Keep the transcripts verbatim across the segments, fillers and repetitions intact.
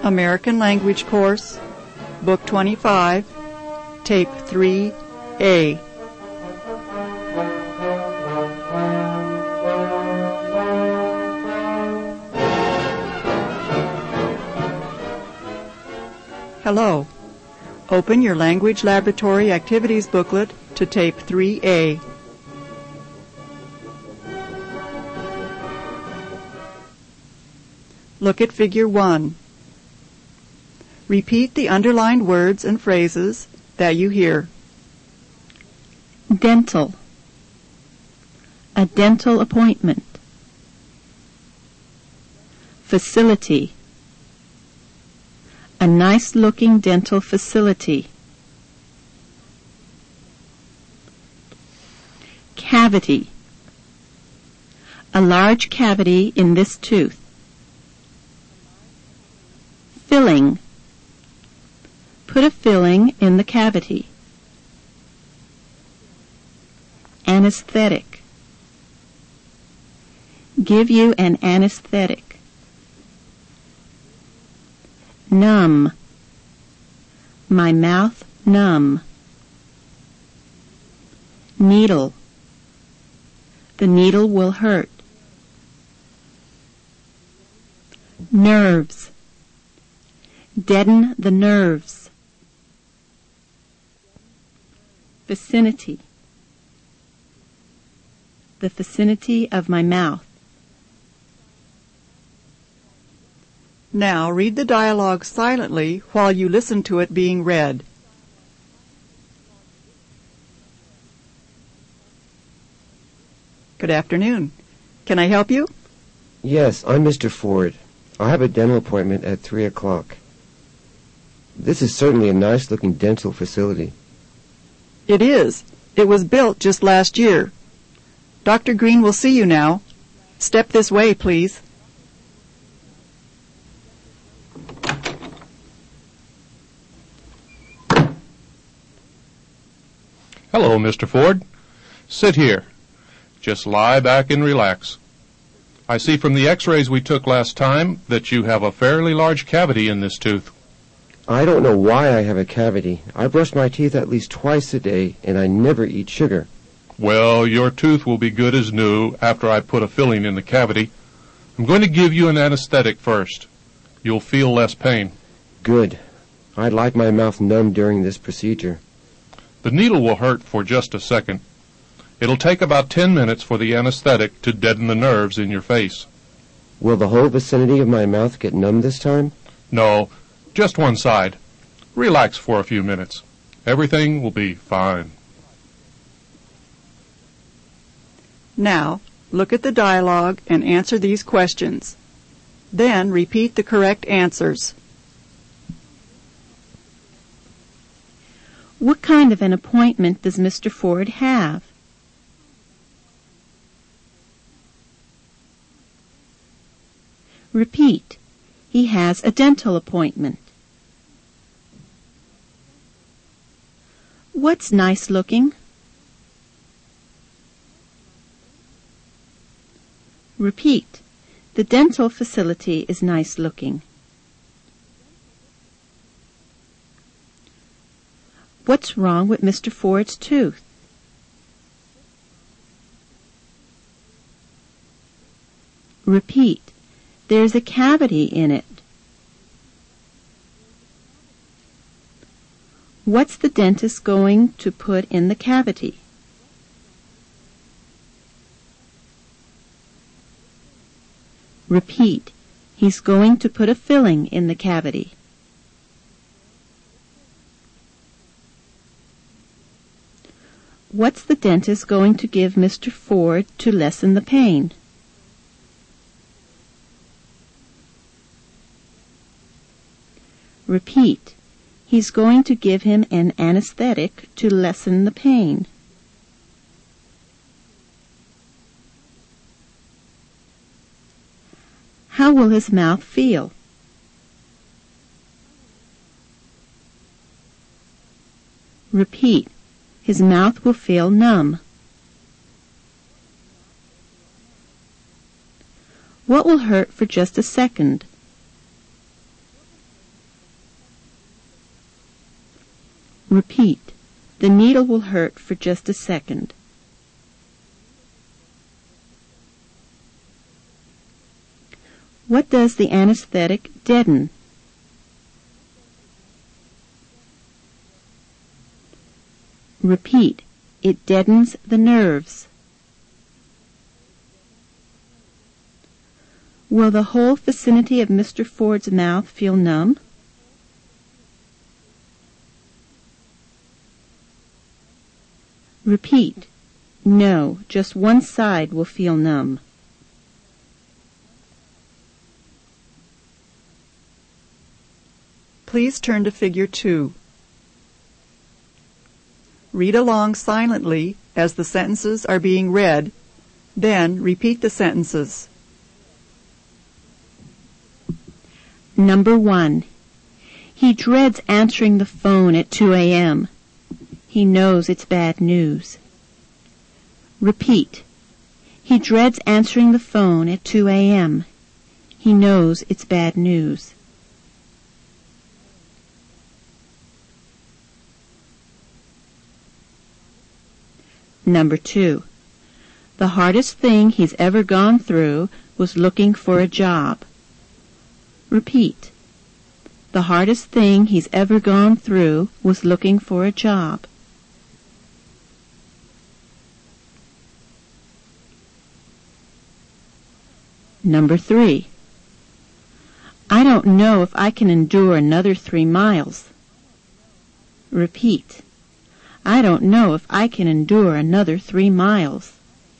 American Language Course, Book twenty-five, Tape three A. Hello. Open your Language Laboratory Activities booklet to Tape three A. Look at Figure one. Repeat the underlined words and phrases that you hear. Dental. A dental appointment. Facility. A nice-looking dental facility. Cavity. A large cavity in this tooth. Filling. Put a filling in the cavity. Anesthetic. Give you an anesthetic. Numb. My mouth numb. Needle. The needle will hurt. Nerves. Deaden the nerves. Vicinity. The vicinity of my mouth. Now read the dialogue silently while you listen to it being read. Good afternoon. Can I help you? Yes, I'm Mister Ford. I have a dental appointment at three o'clock. This is certainly a nice-looking dental facility. It is. It was built just last year. Doctor Green will see you now. Step this way, please. Hello, Mister Ford. Sit here. Just lie back and relax. I see from the x-rays we took last time that you have a fairly large cavity in this tooth. I don't know why I have a cavity. I brush my teeth at least twice a day, and I never eat sugar. Well, your tooth will be good as new after I put a filling in the cavity. I'm going to give you an anesthetic first. You'll feel less pain. Good. I'd like my mouth numb during this procedure. The needle will hurt for just a second. It'll take about ten minutes for the anesthetic to deaden the nerves in your face. Will the whole vicinity of my mouth get numb this time? No, just one side. Relax for a few minutes. Everything will be fine. Now, look at the dialogue and answer these questions. Then repeat the correct answers. What kind of an appointment does Mister Ford have? Repeat. He has a dental appointment. What's nice looking? Repeat. The dental facility is nice looking. What's wrong with Mister Ford's tooth? Repeat. There's a cavity in it. What's the dentist going to put in the cavity? Repeat. He's going to put a filling in the cavity. What's the dentist going to give Mister Ford to lessen the pain? Repeat. He's going to give him an anesthetic to lessen the pain. How will his mouth feel? Repeat. His mouth will feel numb. What will hurt for just a second? Repeat. The needle will hurt for just a second. What does the anesthetic deaden? Repeat. It deadens the nerves. Will the whole vicinity of Mister Ford's mouth feel numb? Repeat. No, just one side will feel numb. Please turn to Figure two. Read along silently as the sentences are being read, then repeat the sentences. Number one. He dreads answering the phone at two a.m. He knows it's bad news. Repeat. He dreads answering the phone at two a.m. He knows it's bad news. Number two. The hardest thing he's ever gone through was looking for a job. Repeat. The hardest thing he's ever gone through was looking for a job. Number three. I don't know if I can endure another three miles. Repeat. I don't know if I can endure another three miles.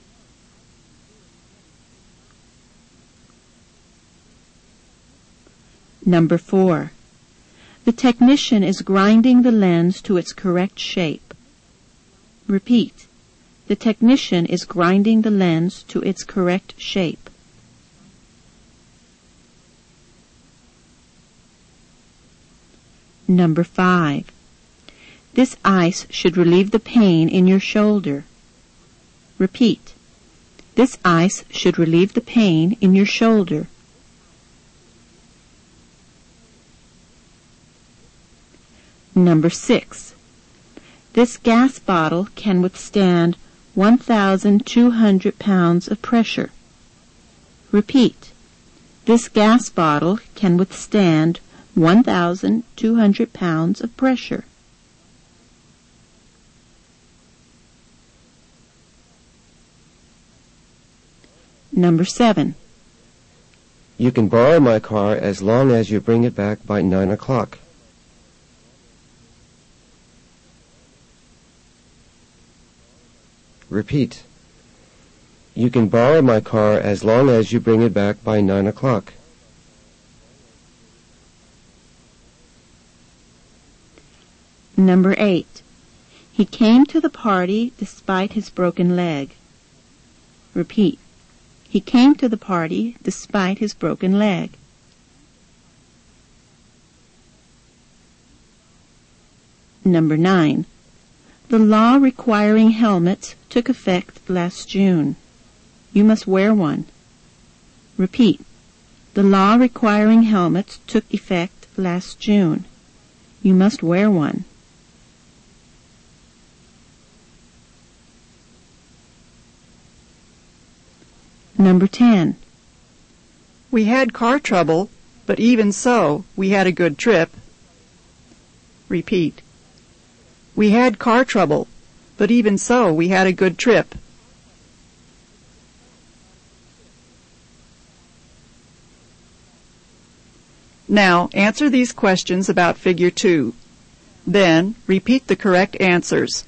Number four. The technician is grinding the lens to its correct shape. Repeat. The technician is grinding the lens to its correct shape. Number five. This ice should relieve the pain in your shoulder. Repeat. This ice should relieve the pain in your shoulder. Number six. This gas bottle can withstand one thousand two hundred pounds of pressure. Repeat. This gas bottle can withstand one thousand two hundred pounds of pressure. Number seven. You can borrow my car as long as you bring it back by nine o'clock. Repeat. You can borrow my car as long as you bring it back by nine o'clock. Number eight. He came to the party despite his broken leg. Repeat. He came to the party despite his broken leg. Number nine. The law requiring helmets took effect last June. You must wear one. Repeat. The law requiring helmets took effect last June. You must wear one. Number ten. We had car trouble, but even so, we had a good trip. Repeat. We had car trouble, but even so, we had a good trip. Now, answer these questions about Figure two. Then, repeat the correct answers.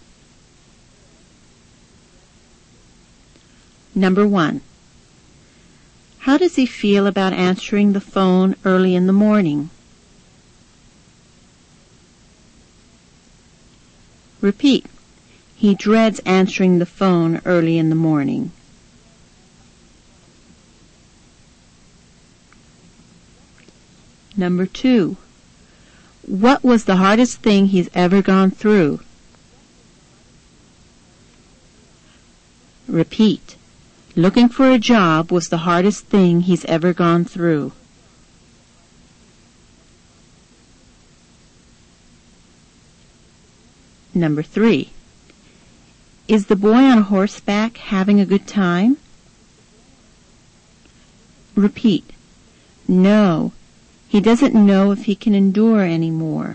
Number one. How does he feel about answering the phone early in the morning? Repeat. He dreads answering the phone early in the morning. Number two. What was the hardest thing he's ever gone through? Repeat. Looking for a job was the hardest thing he's ever gone through. Number three. Is the boy on horseback having a good time? Repeat. No, he doesn't know if he can endure any more.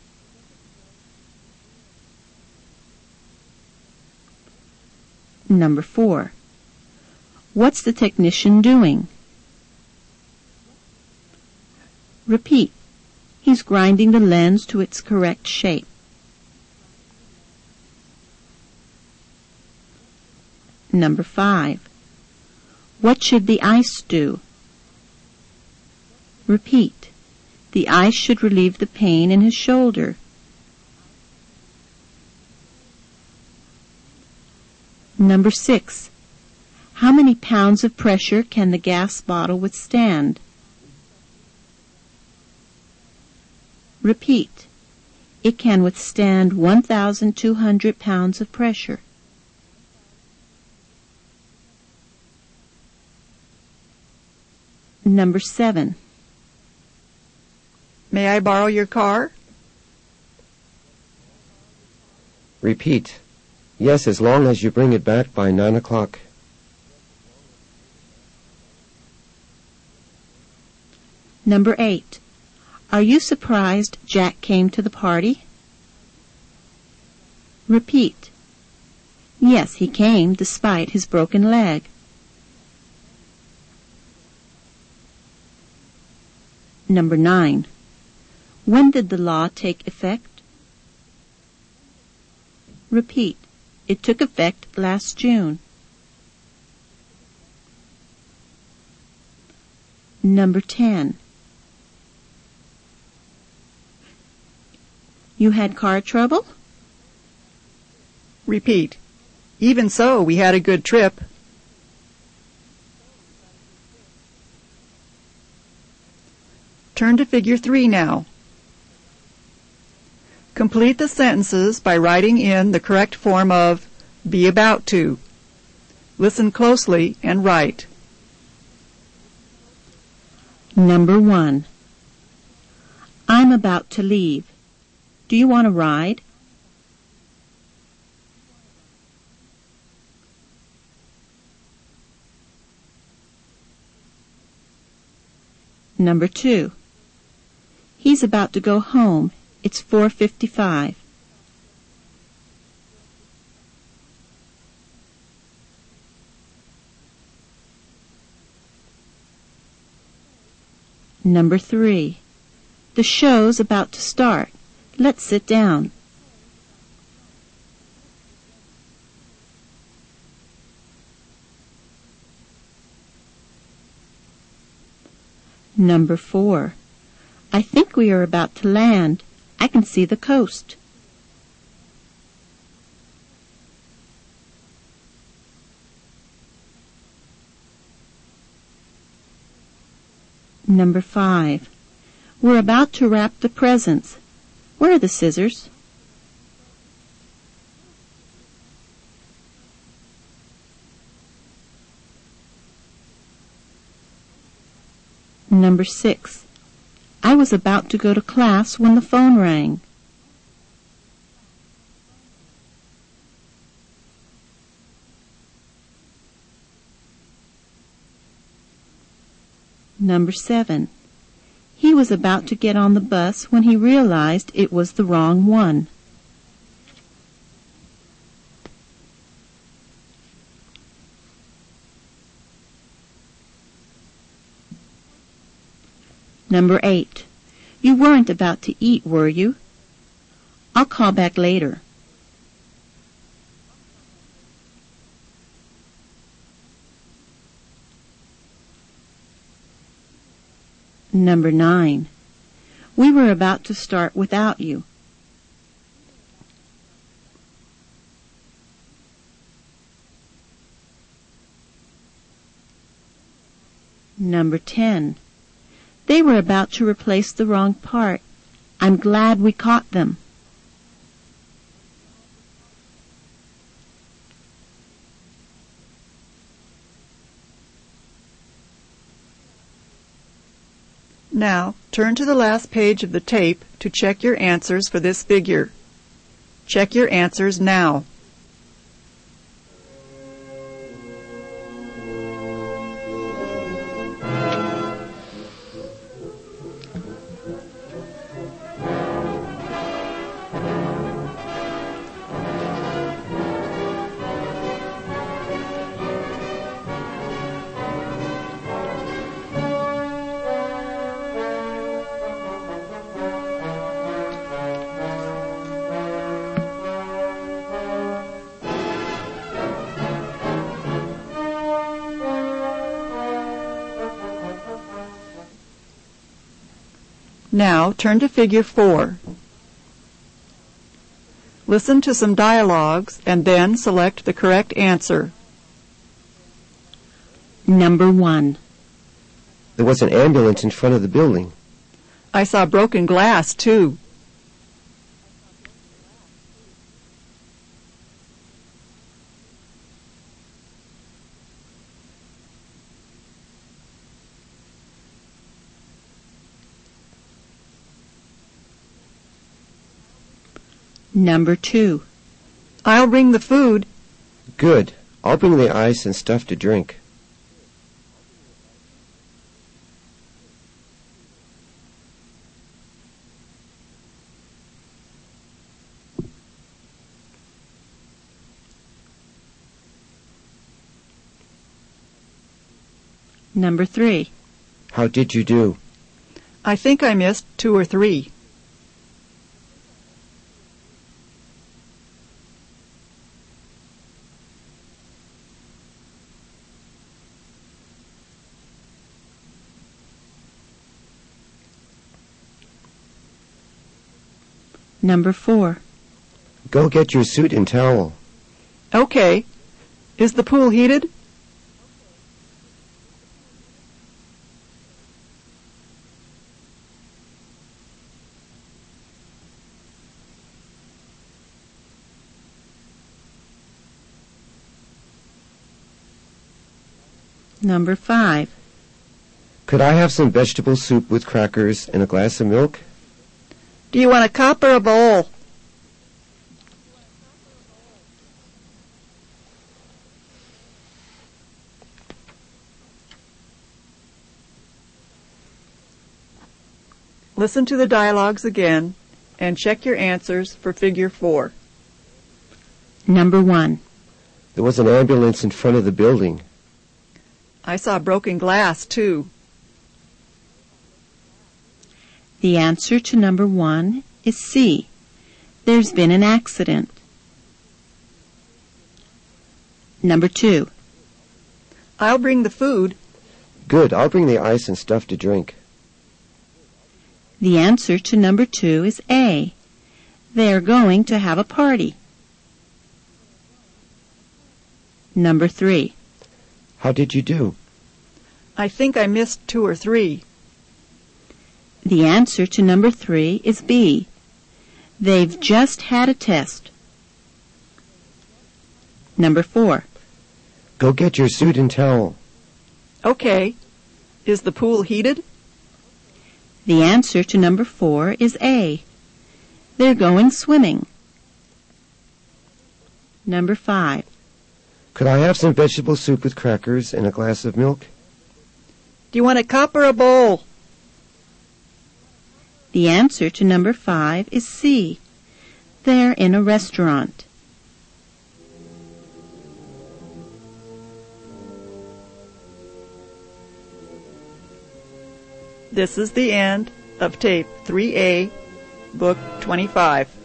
Number four. What's the technician doing? Repeat. He's grinding the lens to its correct shape. Number five. What should the ice do? Repeat. The ice should relieve the pain in his shoulder. Number six. How many pounds of pressure can the gas bottle withstand? Repeat. It can withstand one thousand two hundred pounds of pressure. Number seven. May I borrow your car? Repeat. Yes, as long as you bring it back by nine o'clock. Number eight. Are you surprised Jack came to the party? Repeat. Yes, he came despite his broken leg. Number nine. When did the law take effect? Repeat. It took effect last June. Number ten. You had car trouble? Repeat. Even so, we had a good trip. Turn to figure three now. Complete the sentences by writing in the correct form of be about to. Listen closely and write. Number one. I'm about to leave. Do you want a ride? Number two. He's about to go home. It's four fifty-five. Number three. The show's about to start. Let's sit down. Number four. I think we are about to land. I can see the coast. Number five. We're about to wrap the presents. Where are the scissors? Number six. I was about to go to class when the phone rang. Number seven. He was about to get on the bus when he realized it was the wrong one. Number eight. You weren't about to eat, were you? I'll call back later. Number nine. We were about to start without you. Number ten. They were about to replace the wrong part. I'm glad we caught them. Now, turn to the last page of the tape to check your answers for this figure. Check your answers now. Now turn to Figure four. Listen to some dialogues and then select the correct answer. Number one. There was an ambulance in front of the building. I saw broken glass, too. Number two. I'll bring the food. Good. I'll bring the ice and stuff to drink. Number three. How did you do? I think I missed two or three. Number four. Go get your suit and towel. Okay. Is the pool heated? Number five. Could I have some vegetable soup with crackers and a glass of milk? Do you want a cup or a bowl? Listen to the dialogues again and check your answers for Figure four. Number one. There was an ambulance in front of the building. I saw broken glass, too. The answer to number one is C. There's been an accident. Number two. I'll bring the food. Good. I'll bring the ice and stuff to drink. The answer to number two is A. They're going to have a party. Number three. How did you do? I think I missed two or three. The answer to number three is B. They've just had a test. Number four. Go get your suit and towel. Okay. Is the pool heated? The answer to number four is A. They're going swimming. Number five. Could I have some vegetable soup with crackers and a glass of milk? Do you want a cup or a bowl? The answer to number five is C. They're in a restaurant. This is the end of Tape three A, Book twenty-five.